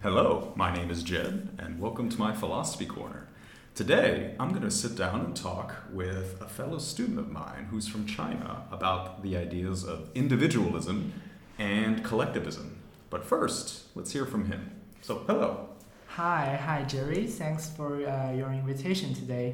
Hello, my name is Jed, and welcome to my Philosophy Corner. Today, I'm going to sit down and talk with a fellow student of mine who's from China about the ideas of individualism and collectivism. But first, let's hear from him. So, hello. Hi, Jerry. Thanks for your invitation today.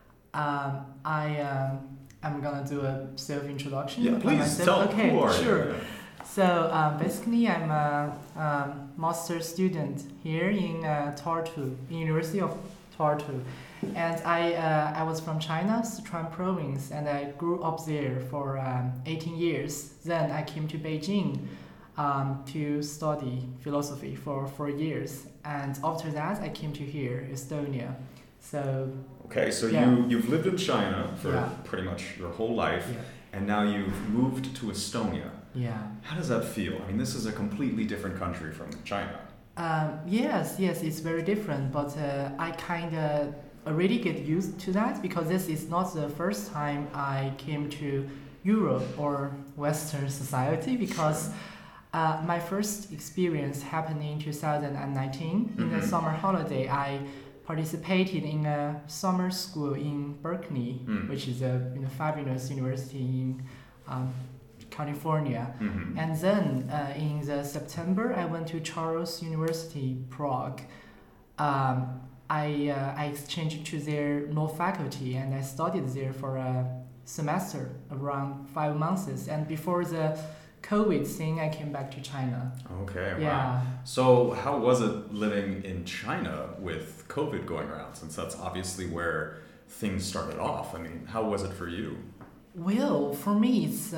I'm gonna do a self-introduction. Yeah, please tell Okay, who are sure. you? So basically, I'm a master student here in Tartu, University of Tartu, and I was from China, Sichuan province, and I grew up there for 18 years. Then I came to Beijing to study philosophy for 4 years, and after that I came to here, Estonia. So Okay, so yeah. you've lived in China for Yeah. pretty much your whole life, Yeah. and now you've moved to Estonia. Yeah. How does that feel? I mean, this is a completely different country from China. Yes, it's very different, but I kind of already get used to that because this is not the first time I came to Europe or Western society because my first experience happened in 2019. In the summer holiday, I participated in a summer school in Berkeley, which is a fabulous university in California. And then in the September, I went to Charles University, Prague. I exchanged to their law faculty and I studied there for a semester, around 5 months. And before the COVID thing, I came back to China. Okay, wow. Yeah. So how was it living in China with COVID going around, since that's obviously where things started off? I mean, how was it for you? Well, for me, it's,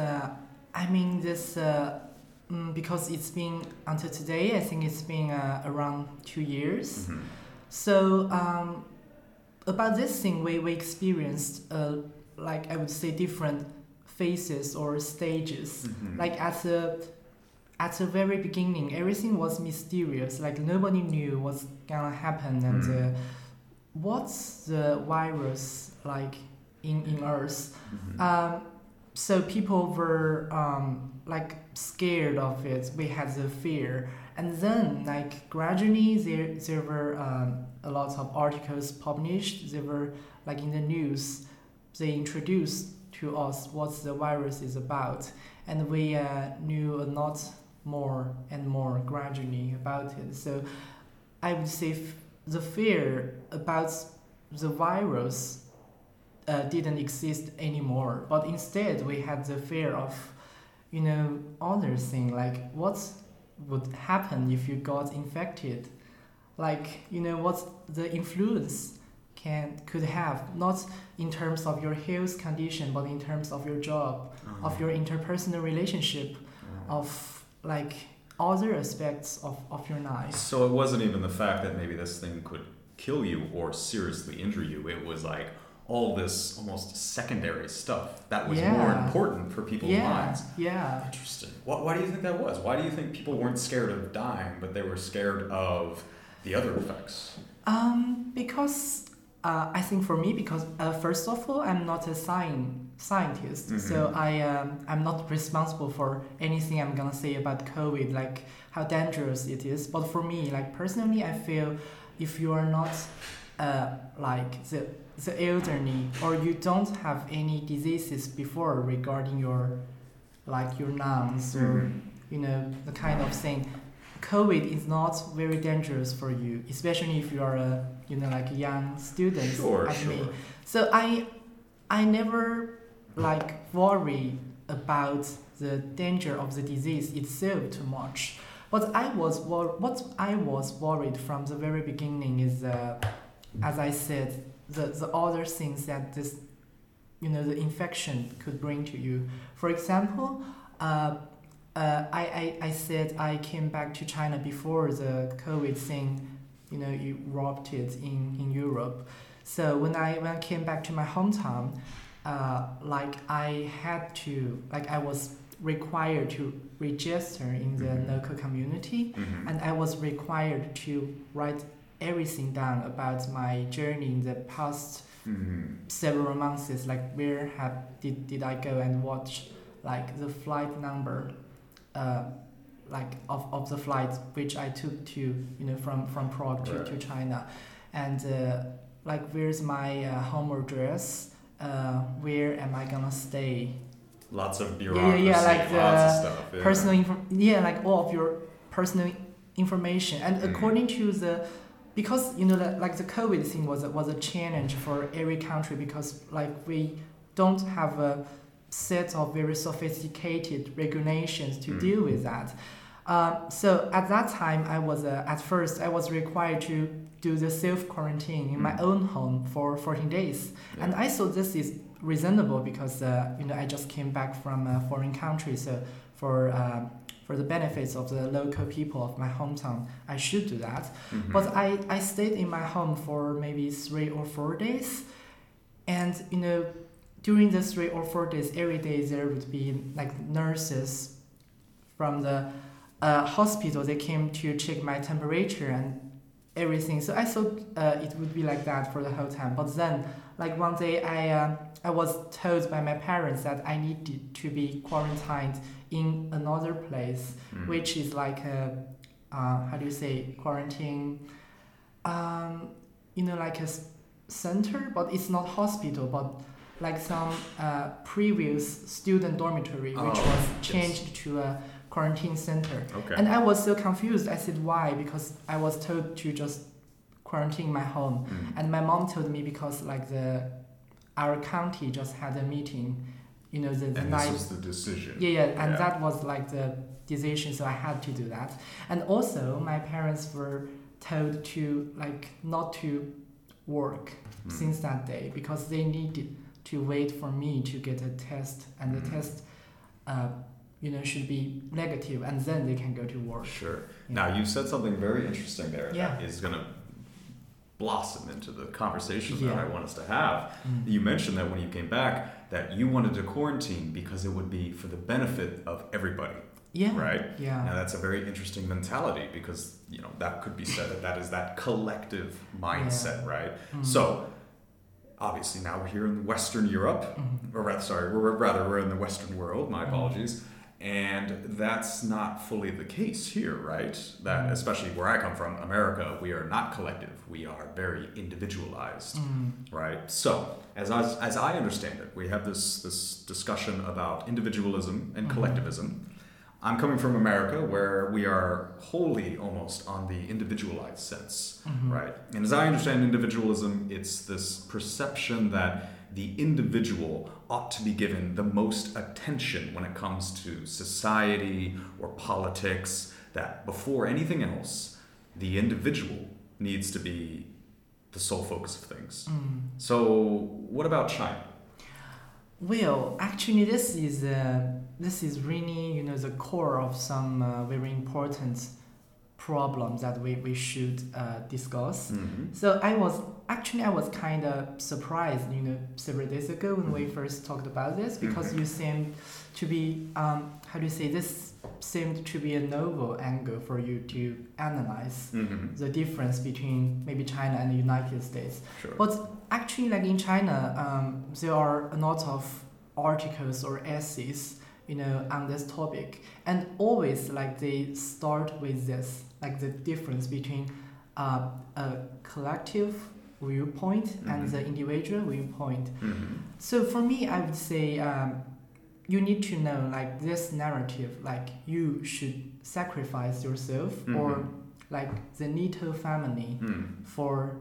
because it's been, until today, I think it's been around 2 years. So, about this thing, we experienced, like I would say, different phases or stages. Like at the very beginning, everything was mysterious. Like nobody knew what's gonna happen and what's the virus like in Earth. So people were like scared of it. We had the fear, and then like gradually there were a lot of articles published. They were like in the news. They introduced to us what the virus is about, and we knew a lot more and more gradually about it. So I would say the fear about the virus didn't exist anymore, but instead we had the fear of other thing, like what would happen if you got infected, like what the influence could have, not in terms of your health condition, but in terms of your job, of your interpersonal relationship, of like other aspects of your life. So it wasn't even the fact that maybe this thing could kill you or seriously injure you. It was like all this almost secondary stuff that was more important for people's minds. Yeah. Interesting. Why do you think that was? Why do you think people weren't scared of dying, but they were scared of the other effects? Because I think for me, because first of all, I'm not a scientist, so I'm not responsible for anything I'm gonna say about COVID, like how dangerous it is. But for me, like personally, I feel if you are not like the elderly, or you don't have any diseases before regarding your lungs or the kind of thing, COVID is not very dangerous for you, especially if you are a like a young student like me. So I never like worry about the danger of the disease itself too much. But what I was worried from the very beginning is, as I said, the other things that this the infection could bring to you. For example, I said I came back to China before the COVID thing, erupted in Europe. So when I came back to my hometown, like I had to, like I was required to register in the local community, and I was required to write everything down about my journey in the past several months, like where did I go and watch, like the flight number, like of the flight which I took to from Prague to China, and like where's my home address, where am I gonna stay? Lots of bureaucracy, like lots of stuff. Yeah. Personal like all of your personal information, and according to the, because like the COVID thing was a challenge for every country, because like we don't have a set of very sophisticated regulations to deal with that. So at that time, at first I was required to do the self-quarantine in my own home for 14 days. Yeah. And I thought this is reasonable because, I just came back from a foreign country. So for the benefits of the local people of my hometown, I should do that. Mm-hmm. But I stayed in my home for maybe 3 or 4 days. And, during the 3 or 4 days, every day there would be like nurses from the hospital. They came to check my temperature and everything. So I thought it would be like that for the whole time. But then, like one day, I was told by my parents that I needed to be quarantined in another place, which is like a quarantine, like a center, but it's not hospital, but like some previous student dormitory, which was changed to a quarantine center. Okay. And I was so confused. I said, why? Because I was told to just quarantine my home. And my mom told me because like our county just had a meeting, the and night. This was the decision. And that was like the decision, so I had to do that. And also my parents were told to like not to work since that day, because they needed to wait for me to get a test, and the test should be negative, and then they can go to work. Sure. Yeah. Now you said something very interesting there that is going to blossom into the conversation that I want us to have. You mentioned that when you came back that you wanted to quarantine because it would be for the benefit of everybody. Yeah. Right? Yeah. Now that's a very interesting mentality, because that could be said that is that collective mindset, right? So obviously now we're here in Western Europe, or rather we're in the Western world, my apologies. And that's not fully the case here, right? That especially where I come from, America, we are not collective. We are very individualized, right? So as I understand it, we have this discussion about individualism and collectivism. I'm coming from America, where we are wholly almost on the individualized sense, right? And as I understand individualism, it's this perception that the individual ought to be given the most attention when it comes to society or politics, that before anything else, the individual needs to be the sole focus of things. So what about China? Well, actually, this is really the core of some very important problems that we should discuss. So I was kind of surprised, several days ago when we first talked about this, because you seemed to be this seemed to be a novel angle for you to analyze the difference between maybe China and the United States. Sure. But actually, like in China, there are a lot of articles or essays, on this topic, and always like they start with this, like the difference between a collective viewpoint and the individual viewpoint. So for me, I would say you need to know like this narrative, like you should sacrifice yourself or like the Neto family for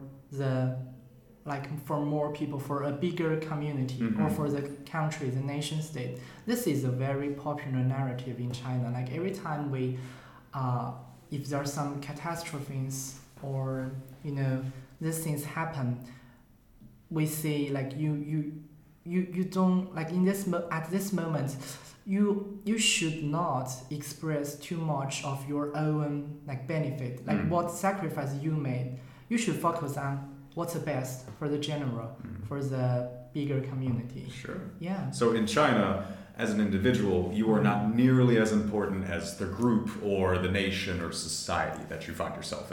for more people, for a bigger community, or for the country, the nation state. This is a very popular narrative in China. Like every time we, if there are some catastrophes or these things happen, we say like you don't like at this moment, you should not express too much of your own like benefit, like what sacrifice you made. You should focus on what's the best for the general, for the bigger community. Sure. Yeah. So in China, as an individual, you are not nearly as important as the group or the nation or society that you find yourself in.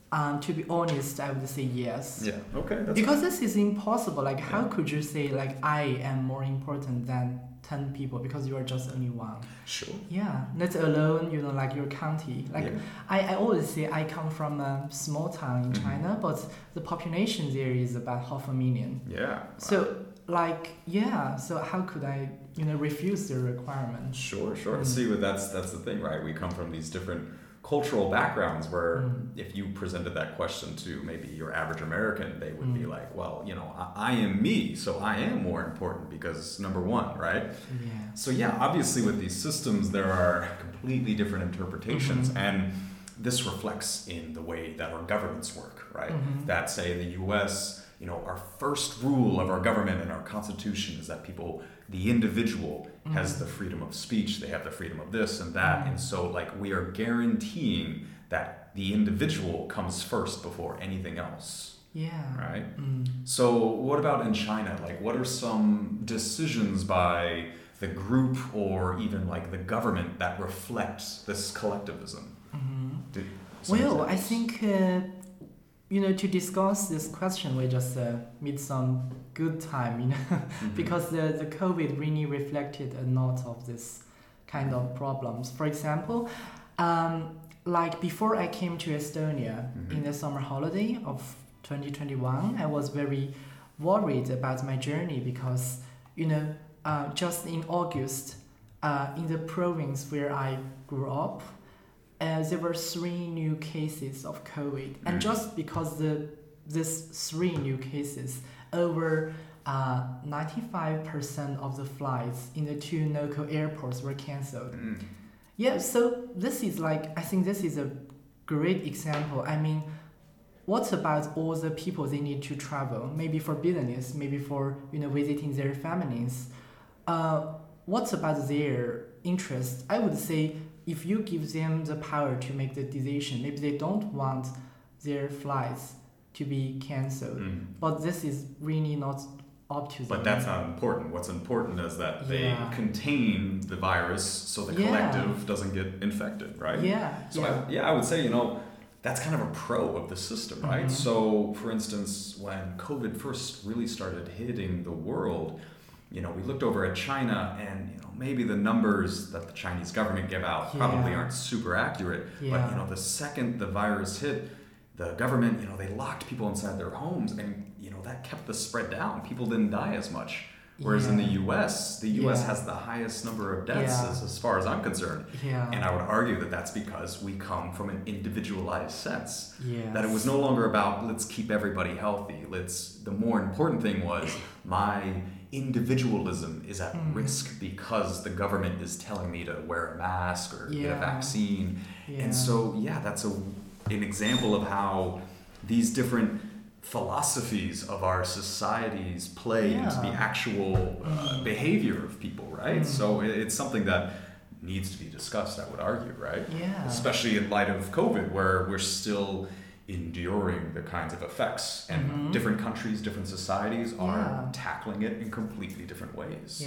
To be honest, I would say yes. Yeah. Okay. That's Because this is impossible. Like, how could you say like I am more important than 10 people because you are just only one? sure. Yeah, let alone like your county. Like Yeah. I always say I come from a small town in China, but the population there is about 500,000. Yeah. So so how could I refuse the requirement? Sure. See, but that's the thing, right? We come from these different cultural backgrounds where if you presented that question to maybe your average American, they would be like, well, I am me, so I am more important because number one, right? Yeah. So yeah, obviously with these systems, there are completely different interpretations, and this reflects in the way that our governments work, right? That say in the US, our first rule of our government and our constitution is that the individual has the freedom of speech, they have the freedom of this and that, and so we are guaranteeing that the individual comes first before anything else. Yeah. Right? So what about in China? What are some decisions by the group or even the government that reflect this collectivism? Well, I think to discuss this question, we just meet some good time, because the COVID really reflected a lot of this kind of problems. For example, before I came to Estonia in the summer holiday of 2021, I was very worried about my journey because, just in August, in the province where I grew up, there were 3 new cases of COVID. And just because these 3 new cases, over 95% of the flights in the 2 local airports were cancelled. Yeah, so this is I think this is a great example. I mean, what about all the people they need to travel? Maybe for business, maybe for visiting their families. What about their interest? I would say if you give them the power to make the decision, maybe they don't want their flights to be cancelled. But this is really not up to them. But that's not important. What's important is that they contain the virus so the collective doesn't get infected, right? Yeah. So I would say, that's kind of a pro of the system, right? So, for instance, when COVID first really started hitting the world, we looked over at China and, maybe the numbers that the Chinese government give out probably aren't super accurate. But, the second the virus hit, the government, they locked people inside their homes and, that kept the spread down. People didn't die as much. Whereas in the US has the highest number of deaths as far as I'm concerned. And I would argue that that's because we come from an individualized sense. That it was no longer about let's keep everybody healthy. The more important thing was my individualism is at risk because the government is telling me to wear a mask or get a vaccine. And so, that's an example of how these different philosophies of our societies play into the actual behavior of people, right? So it's something that needs to be discussed, I would argue, right? Especially in light of COVID, where we're still enduring the kinds of effects, and different countries, different societies are tackling it in completely different ways.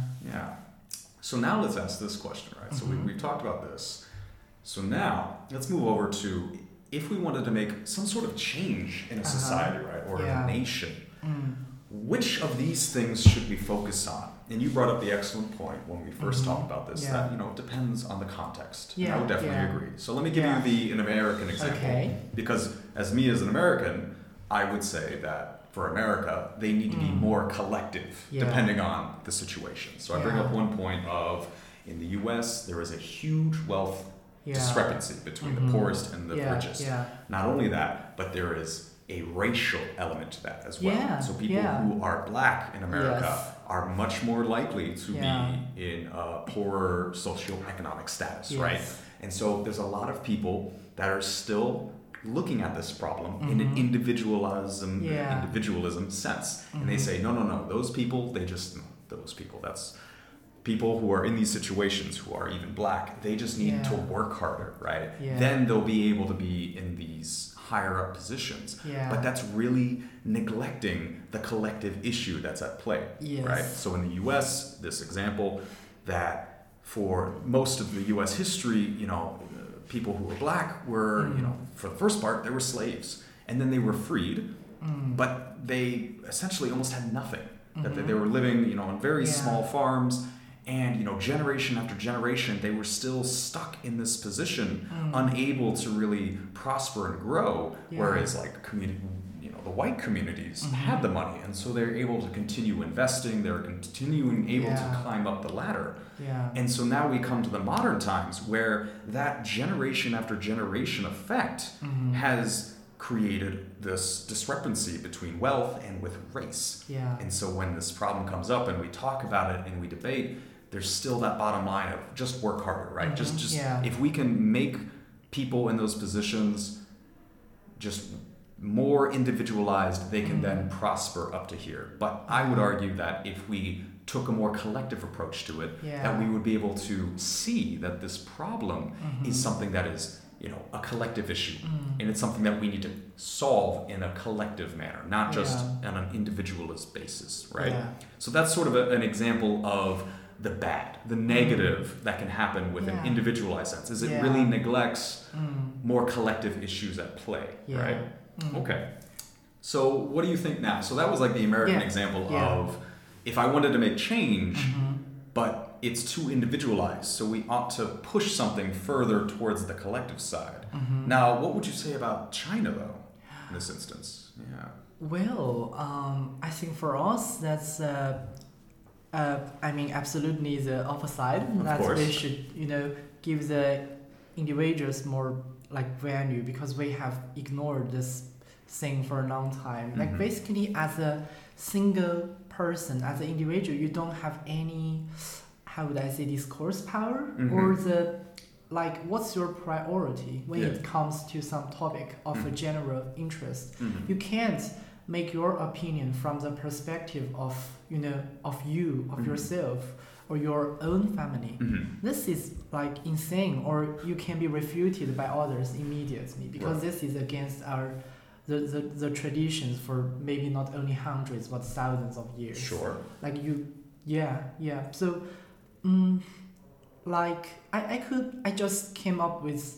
So now let's ask this question, right? So we've talked about this. So now let's move over to if we wanted to make some sort of change in a society, right, or in a nation, which of these things should we focus on? And you brought up the excellent point when we first talked about this, that, it depends on the context. I would definitely agree. So let me give you an American example. Because as an American, I would say that for America, they need to be more collective, depending on the situation. So I bring up one point of, in the US, there is a huge wealth discrepancy between the poorest and the richest. Not only that, but there is a racial element to that as well. So people who are black in America are much more likely to be in a poorer socioeconomic status, right? And so there's a lot of people that are still looking at this problem in an individualism sense. And they say, no, those people, that's people who are in these situations who are even black, they just need to work harder, right? Then they'll be able to be in these higher up positions. But that's really neglecting the collective issue that's at play, right? So in the US, this example that for most of the US history, people who were black were, for the first part, they were slaves. And then they were freed, but they essentially almost had nothing. That they were living, on very small farms. And, generation after generation, they were still stuck in this position, unable to really prosper and grow. Whereas, like, the white communities had the money. And so they're able to continue investing. They're continuing able to climb up the ladder. And so now we come to the modern times where that generation after generation effect has created this discrepancy between wealth and with race. And so when this problem comes up and we talk about it and we debate, there's still that bottom line of just work harder, right? Just if we can make people in those positions just more individualized, they can then prosper up to here. But I would argue that if we took a more collective approach to it, that we would be able to see that this problem is something that is, a collective issue. And it's something that we need to solve in a collective manner, not just on an individualist basis, right? So that's sort of an example of the bad, the negative that can happen with an individualized sense, is it really neglects more collective issues at play, right? Okay. So what do you think now? So that was like the American example of if I wanted to make change, but it's too individualized, so we ought to push something further towards the collective side. Now, what would you say about China, though, in this instance? Well, I think for us, that's absolutely the opposite. That we should, give the individuals more like value, because we have ignored this thing for a long time. Like basically, as a single person, as an individual, you don't have any, how would I say, discourse power or what's your priority when it comes to some topic of a general interest. You can't make your opinion from the perspective of yourself or your own family. This is like insane, or you can be refuted by others immediately, because this is against the traditions for maybe not only hundreds but thousands of years. So I just came up with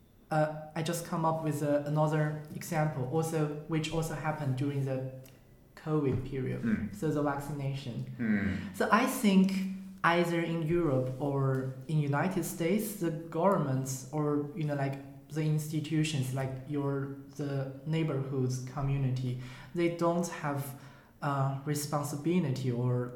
another example also, which also happened during the COVID period. So the vaccination. So I think either in Europe or in United States, the governments or the institutions, like the neighborhoods community, they don't have responsibility or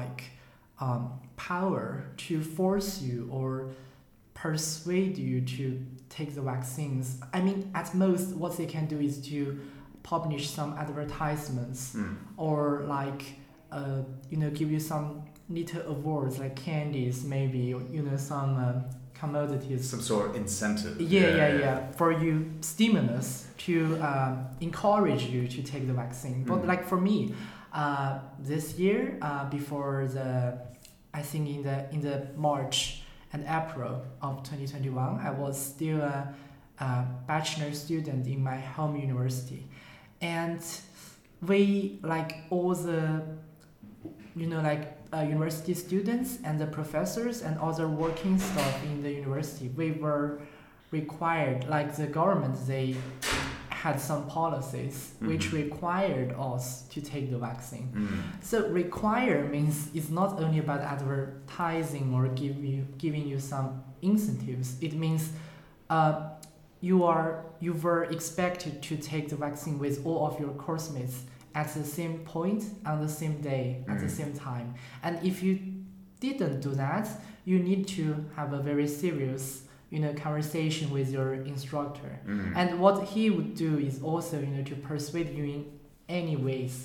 power to force you or persuade you to take the vaccines. I mean, at most, what they can do is to publish some advertisements or give you some little awards like candies, maybe, some commodities. Some sort of incentive. For you, stimulus to encourage you to take the vaccine. But for me, this year, before I think in the March and April of 2021, I was still a bachelor student in my home university, and we all the university students and the professors and other working staff in the university, we were required, the government, they had some policies which required us to take the vaccine. So require means it's not only about advertising or giving you some incentives. It means you were expected to take the vaccine with all of your course mates at the same point, on the same day, at the same time. And if you didn't do that, you need to have a very serious conversation with your instructor. And what he would do is also, to persuade you in any ways,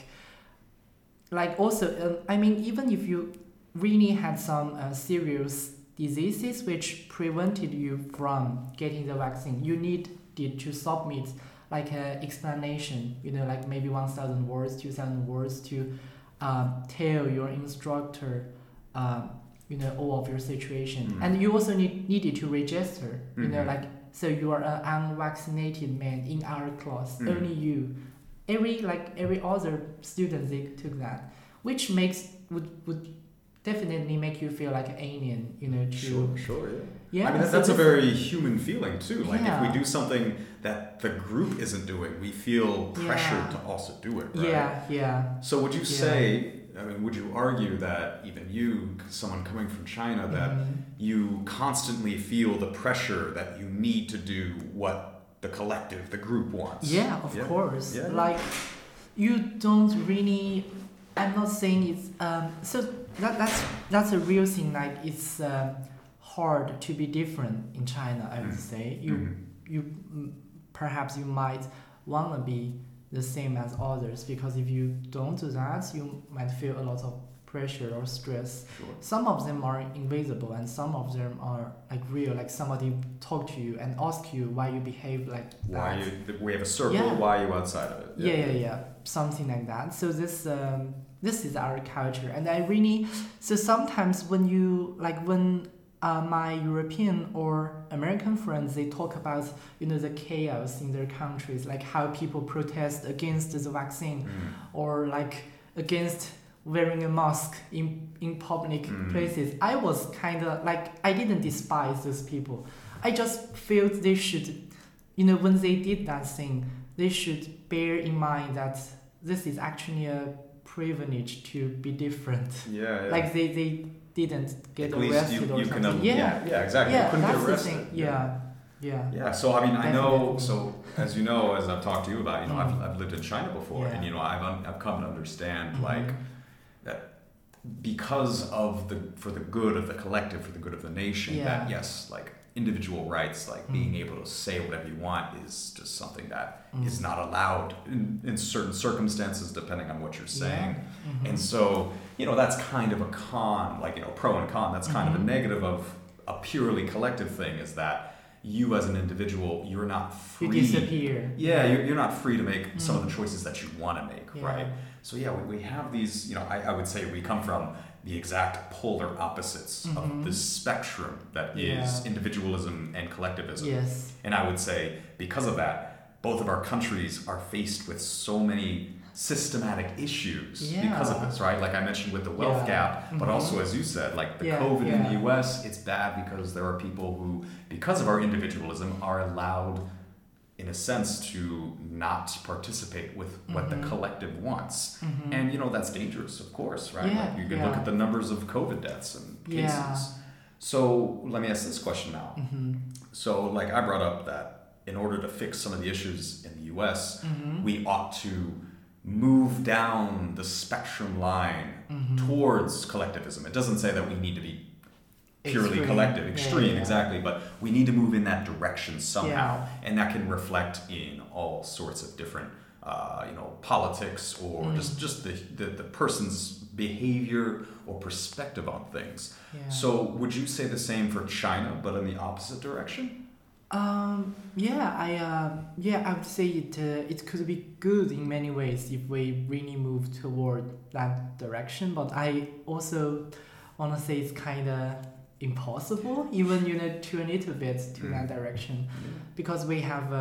also, even if you really had some serious diseases which prevented you from getting the vaccine, you needed to submit an explanation, maybe 1,000 words, 2,000 words to tell your instructor all of your situation. And you also needed to register, so you are an unvaccinated man in our class, only you. Every other student, they took that, which would definitely make you feel like an alien, Yeah, I mean, so that's a this- very human feeling too. Like if we Yeah. do something that the group isn't doing, we feel pressured Yeah. to also do it, right? Yeah. So would you Yeah. say, I mean, would you argue that even you, someone coming from China, that you constantly feel the pressure that you need to do what the collective, the group wants? Yeah, of course. Yeah. Like, you don't really. I'm not saying it's. So that's a real thing. Like, it's hard to be different in China. I would say perhaps you might wanna be the same as others, because if you don't do that, you might feel a lot of pressure or stress. Sure. Some of them are invisible, and some of them are like real. Like somebody talk to you and ask you why you behave like Why that. we have a circle, Yeah. why are you outside of it? Yeah. Something like that. So this is our culture, and I really. So sometimes when you when my European or American friends, they talk about the chaos in their countries, like how people protest against the vaccine, or like against wearing a mask in public places. I was kind of like, I didn't despise those people. I just felt they should, when they did that thing, they should bear in mind that this is actually a privilege to be different. Yeah. Like they didn't get At least arrested or you something. can, yeah, exactly. Yeah, you couldn't that's get the arrested. thing. Yeah. Yeah, so I mean, I know. Definitely. So as you know, as I've talked to you about, I've lived in China before, Yeah. and I've come to understand Mhm. like that because of for the good of the collective, for the good of the nation. Yeah. That yes, like individual rights, like being able to say whatever you want, is just something that is not allowed in certain circumstances, depending on what you're saying. Yeah. And so, that's kind of a con, like, pro and con, that's kind of a negative of a purely collective thing, is that you as an individual, you're not free. You disappear. Yeah, you're not free to make some of the choices that you want to make, Yeah. right? So yeah, we have these, I would say we come from the exact polar opposites of this spectrum that is individualism and collectivism. Yes. And I would say because of that, both of our countries are faced with so many systematic issues because of this, right? Like I mentioned with the wealth gap, but also as you said, like the COVID in the US, it's bad because there are people who, because of our individualism, are allowed in a sense to not participate with what the collective wants. And that's dangerous, of course, right? Yeah, Like you can look at the numbers of COVID deaths and cases. Yeah. So let me ask this question now. So like I brought up that in order to fix some of the issues in the US, we ought to move down the spectrum line towards collectivism. It doesn't say that we need to be purely Extreme. collective, extreme, Yeah. exactly, but we need to move in that direction somehow, and that can reflect in all sorts of different, politics or just the person's behavior or perspective on things. Yeah. So, would you say the same for China, but in the opposite direction? I would say it could be good in many ways if we really move toward that direction. But I also want to say it's kind of impossible, even to a little bit to that direction, because we have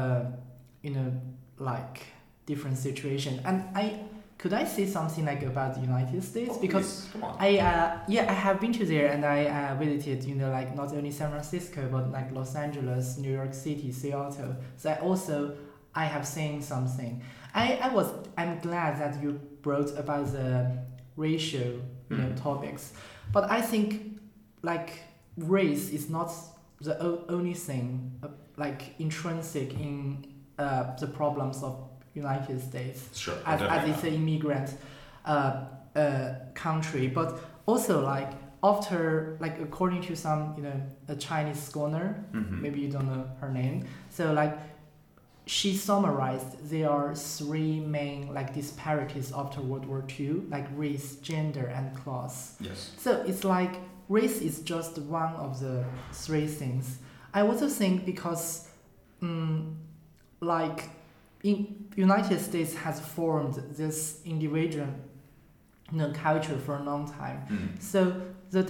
like different situation. And could I say something like about the United States? Because Please, come on. I have been to there, and I visited like not only San Francisco but like Los Angeles, New York City, Seattle. So I have seen something. I'm glad that you brought about the racial topics, but I think like race is not the only thing like intrinsic in the problems of United States Sure. as it's an immigrant country, but also like after like according to some a Chinese scholar, maybe you don't know her name, so like she summarized there are three main like disparities after World War II, like race, gender, and class. Yes. So it's like race is just one of the three things. I also think because like in United States has formed this individual culture for a long time. So the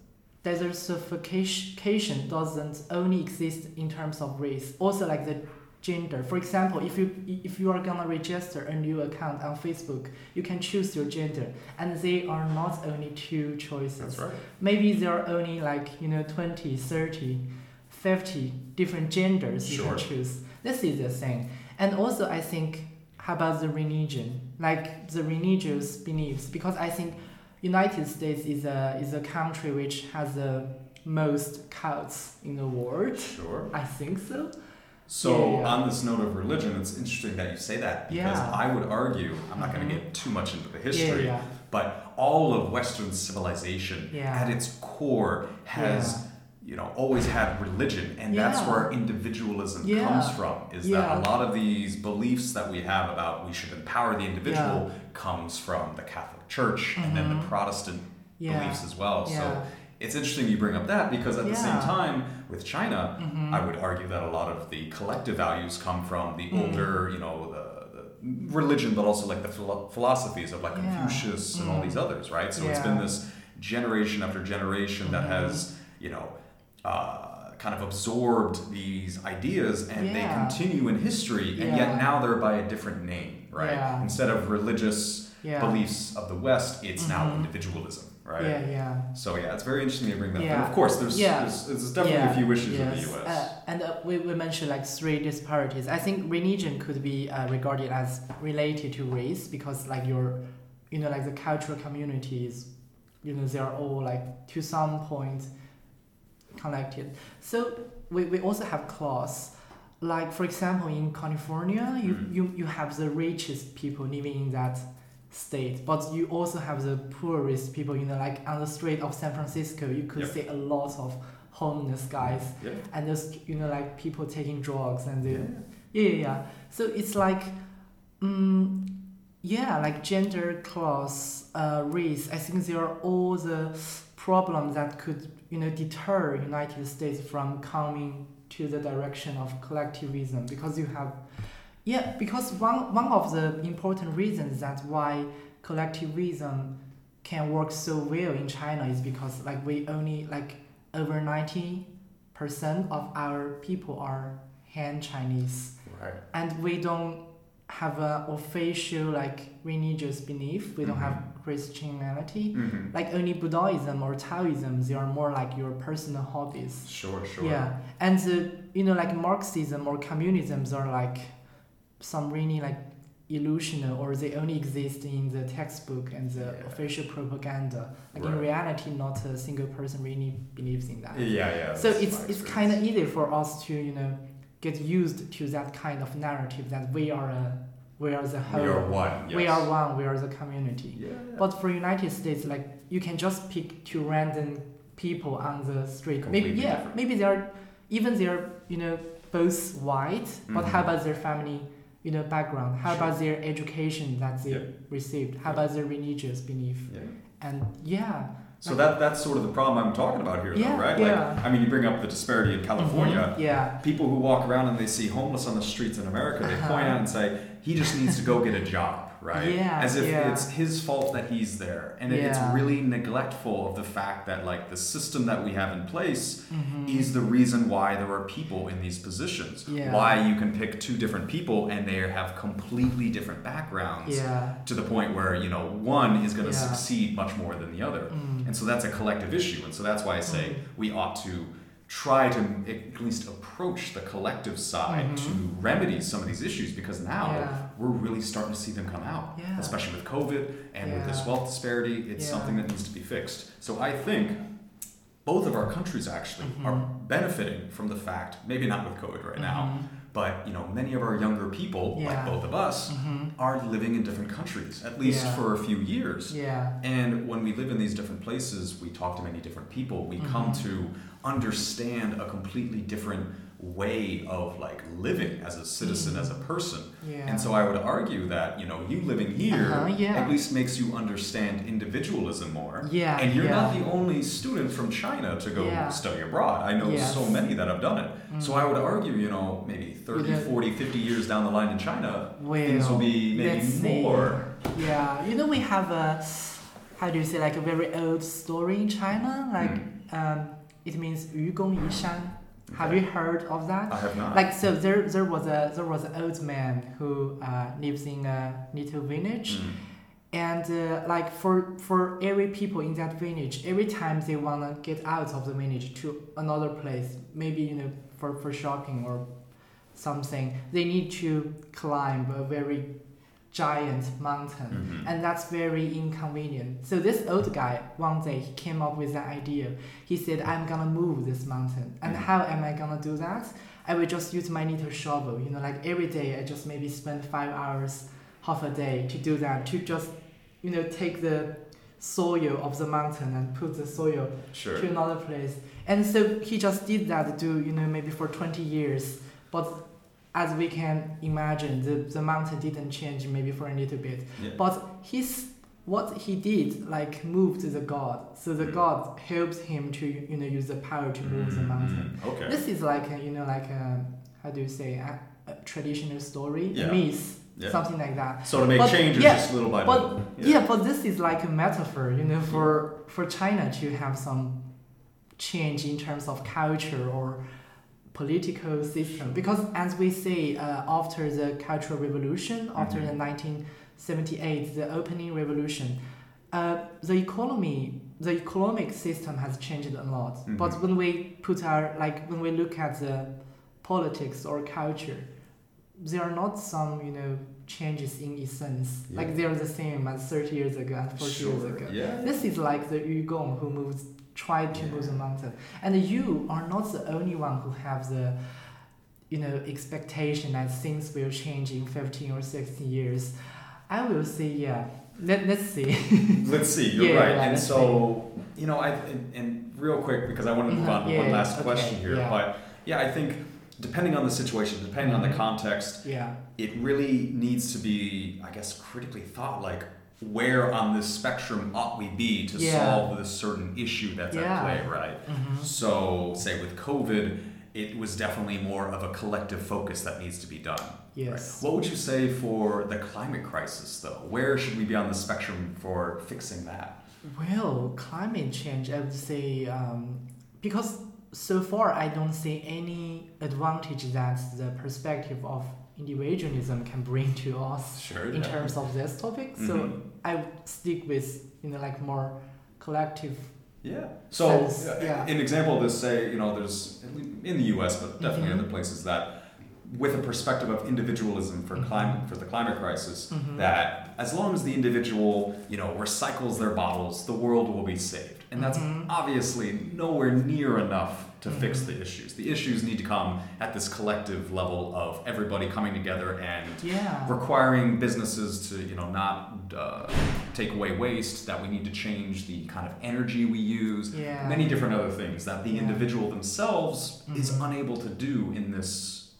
diversification doesn't only exist in terms of race. Also like the gender. For example, if you are gonna register a new account on Facebook, you can choose your gender, and there are not only two choices. That's right. Maybe there are only 20, 30, 50 different genders you Sure. can choose. This is the thing. And also I think, how about the religion, like the religious beliefs? Because I think United States is a country which has the most cults in the world. Sure. I think so. So Yeah. on this note of religion, it's interesting that you say that, because Yeah. I would argue, I'm not going to get too much into the history, Yeah, but all of Western civilization Yeah. at its core has always had religion, and that's Yeah. where individualism Yeah. comes from, is that Yeah. a lot of these beliefs that we have about we should empower the individual comes from the Catholic Church and then the Protestant Yeah. beliefs as well. Yeah. So it's interesting you bring up that, because at the same Yeah. time with China, I would argue that a lot of the collective values come from the older, the religion, but also like the philosophies of like Yeah. Confucius and all these others, right? So it's Yeah. been this generation after generation that has, kind of absorbed these ideas, and they Yeah. continue in history, and Yeah. yet now they're by a different name, right? Yeah. Instead of religious Yeah. beliefs of the West, it's now individualism, right? Yeah. So yeah, it's very interesting to bring that up. Yeah. And of course, there's definitely a few issues with the US. And we mentioned three disparities. I think religion could be regarded as related to race, because the cultural communities, they are all to some point connected. So we also have class. Like for example, in California, you have the richest people living in that state, but you also have the poorest people. On the street of San Francisco, you could see a lot of homeless guys, and there's people taking drugs, and So it's gender, class, race. I think there are all the problems that could deter United States from coming to the direction of collectivism, because because one of the important reasons that why collectivism can work so well in China is because we only over 90% of our people are Han Chinese, Right. and we don't have an official religious belief. We don't have Christianity. Only Buddhism or Taoism, they are more your personal hobbies. Sure. Yeah, and Marxism or communism are some really illusional, or they only exist in the textbook and the official propaganda. In reality, not a single person really believes in that. Yeah. So it's kind of easy for us to get used to that kind of narrative that we are the whole. We are one. Yes. We are one. We are the community. Yeah. But for United States, you can just pick two random people on the street. Completely different. Maybe they're both white. But how about their family background? How about their education that they received? How about their religious belief? Yeah. And So that's sort of the problem I'm talking about here, though, right? Yeah. You bring up the disparity in California. Yeah. People who walk around and they see homeless on the streets in America, they point out and say, he just needs to go get a job, right? Yeah, As if yeah. it's his fault that he's there. And it's Yeah. really neglectful of the fact that the system that we have in place is the reason why there are people in these positions. Yeah. Why you can pick two different people and they have completely different backgrounds Yeah. to the point where, one is going to Yeah. succeed much more than the other. And so that's a collective issue. And so that's why I say we ought to try to at least approach the collective side to remedy some of these issues, because now we're really starting to see them come out, especially with COVID and with this wealth disparity. It's something that needs to be fixed. So I think both of our countries actually are benefiting from the fact, maybe not with COVID right now, but many of our younger people, like both of us, are living in different countries, at least for a few years. Yeah. And when we live in these different places, we talk to many different people, we come to understand a completely different way of living as a citizen, as a person. Yeah. And so I would argue that, you living here at least makes you understand individualism more. Yeah. And you're not the only student from China to go study abroad. I know so many that have done it. So I would argue, maybe 30, 40, 50 years down the line in China, things will be maybe more. Yeah. We have how do you say, a very old story in China, it means 愚公移山. Have you heard of that? I have not. Like, so there was an old man who lives in a little village, and like for every people in that village, every time they wanna get out of the village to another place, maybe for shopping or something, they need to climb a very giant mountain, and that's very inconvenient. So this old guy, one day he came up with an idea. He said, I'm gonna move this mountain, and how am I gonna do that? I will just use my little shovel, like every day I just maybe spend 5 hours, half a day to do that, to just take the soil of the mountain and put the soil to another place. And so he just did that maybe for 20 years, but as we can imagine, the mountain didn't change maybe for a little bit. Yeah. But what he did, like, moved the god. So the god helps him to use the power to move the mountain. Okay. This is like how do you say, a traditional story, a myth, something like that. So to make changes just little by little. But this is like a metaphor, for China to have some change in terms of culture or political system, because as we say, after the Cultural Revolution, after the 1978, the Opening Revolution, the economic system has changed a lot. But when we when we look at the politics or culture, there are not some changes in essence. Like they are the same as 30 years ago and 40 years ago. Yeah. This is like the Yugong who tried to move the mountain, and you are not the only one who have the expectation that things will change in 15 or 16 years. I will say let's see. Let's see, you're right. And so and real quick, because I want to move on to one last question here, but I think depending on the situation, depending on the context, it really needs to be, I guess, critically thought, like, where on this spectrum ought we be to solve this certain issue that's at play, right? So, say with COVID, it was definitely more of a collective focus that needs to be done. Yes. Right? What would you say for the climate crisis, though? Where should we be on the spectrum for fixing that? Well, climate change, I would say, because so far I don't see any advantage that the perspective of individualism can bring to us in terms of this topic. So I would stick with more collective. So an example of this, say there's in the U.S. but definitely other places that with a perspective of individualism for the climate crisis, that as long as the individual recycles their bottles, the world will be saved, and that's obviously nowhere near enough to fix the issues. The issues need to come at this collective level of everybody coming together and requiring businesses to not take away waste, that we need to change the kind of energy we use, many different other things that the individual themselves is unable to do in this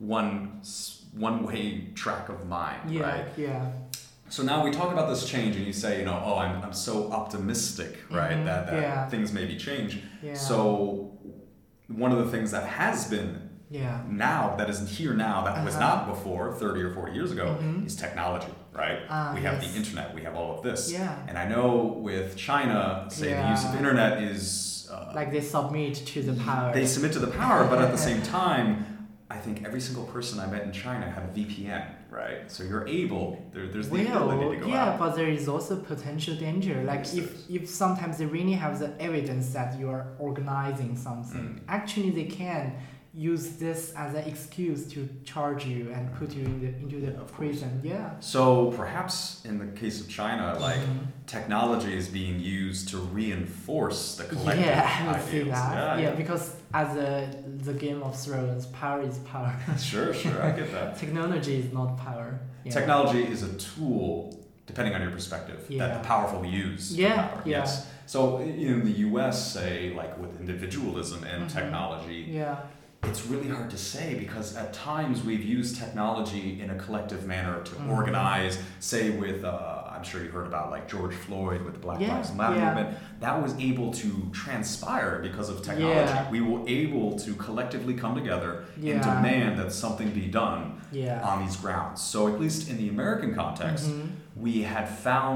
one-way track of mind, right? So now we talk about this change, and you say, I'm so optimistic, right, that things maybe change. So one of the things that has been now, that is here now, that was not before 30 or 40 years ago, is technology, right? We have the internet, we have all of this. And I know with China, say the use of internet is... like they submit to the power. They submit to the power, but at the same time, I think every single person I met in China had a VPN, right? So you're able, there's the ability to go out. But there is also potential danger. Like if sometimes they really have the evidence that you are organizing something, actually they can use this as an excuse to charge you and put you into the prison. So perhaps in the case of China, like technology is being used to reinforce the collective I would ideals. say that. Because as the Game of Thrones, power is power. Sure, I get that. Technology is not power. Technology is a tool, depending on your perspective, that the powerful use. Power. Yes. So in the U.S., say, like with individualism and technology, it's really hard to say, because at times we've used technology in a collective manner to organize, say with, I'm sure you heard about like George Floyd with the Black Lives Matter movement. That was able to transpire because of technology. We were able to collectively come together and demand that something be done on these grounds. So at least in the American context, we had found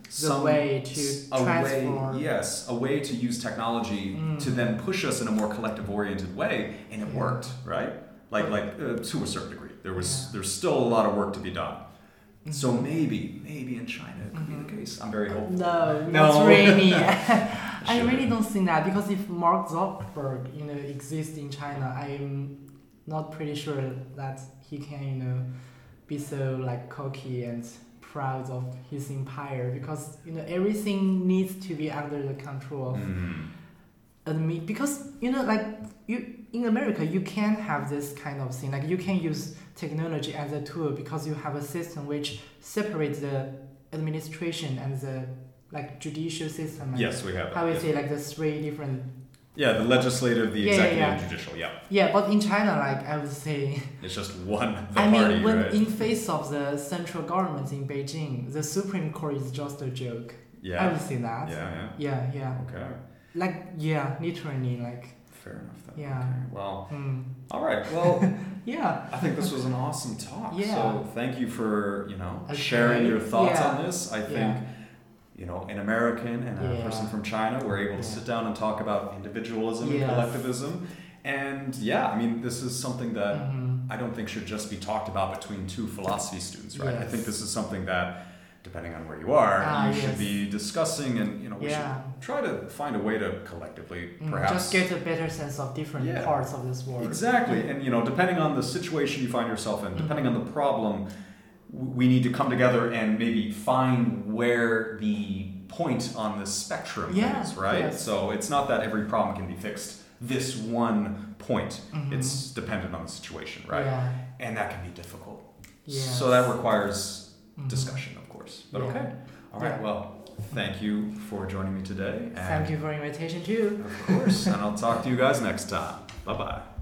way to transform. A way to use technology to then push us in a more collective-oriented way, and it worked, right? To a certain degree, there's still a lot of work to be done. So maybe in China it could be the case. I'm very hopeful. No, not really. I really don't think that, because if Mark Zuckerberg, exists in China, I'm not pretty sure that he can, be so cocky and proud of his empire, because everything needs to be under the control of because in America you can have this kind of thing, you can use technology as a tool because you have a system which separates the administration and the judicial system. And yes, we have that. How we say the three different. Yeah, the legislative, the executive, and judicial. Yeah. Yeah, but in China, I would say. It's just one. When in face of the central government in Beijing, the Supreme Court is just a joke. Yeah. I would say that. Yeah. Okay. Literally, Fair enough. Then. Yeah. Okay. Well. All right. Well. Yeah. I think this was an awesome talk. Yeah. So thank you for sharing your thoughts on this. I think. An American and a person from China were able to sit down and talk about individualism and collectivism. And this is something that I don't think should just be talked about between two philosophy students, right? Yes. I think this is something that, depending on where you are, you should be discussing, and we should try to find a way to collectively perhaps just get a better sense of different parts of this world. Exactly. And depending on the situation you find yourself in, depending on the problem, we need to come together and maybe find where the point on the spectrum is, right? Yes. So it's not that every problem can be fixed this one point. It's dependent on the situation, right? Yeah. And that can be difficult. Yes. So that requires discussion, of course. But okay. All right. Well, thank you for joining me today. Thank you for the invitation too. Of course. And I'll talk to you guys next time. Bye-bye.